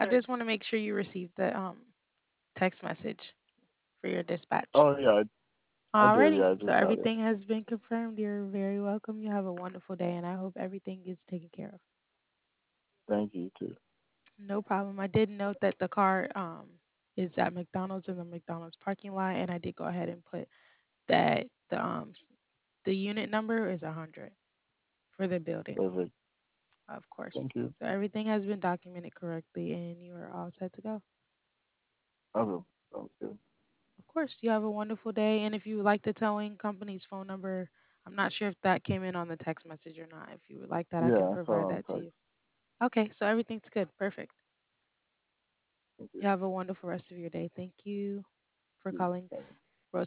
I just want to make sure you received the text message for your dispatch. Oh yeah, I did. Alrighty, Yeah, I so just got it. everything has been confirmed. You're very welcome. You have a wonderful day, and I hope everything is taken care of. Thank you too. No problem. I did note that the car is at McDonald's in the McDonald's parking lot, and I did go ahead and put that the unit number is 100 for the building, Perfect. of course. Thank you. So everything has been documented correctly, and you are all set to go. Okay. Sounds good. Of course, you have a wonderful day. And if you would like the towing company's phone number, I'm not sure if that came in on the text message or not. If you would like that, I can Yeah, I provide saw it on that to text. you. Okay, so everything's good. Perfect. Thank you. You have a wonderful rest of your day. Thank you for calling Thank you.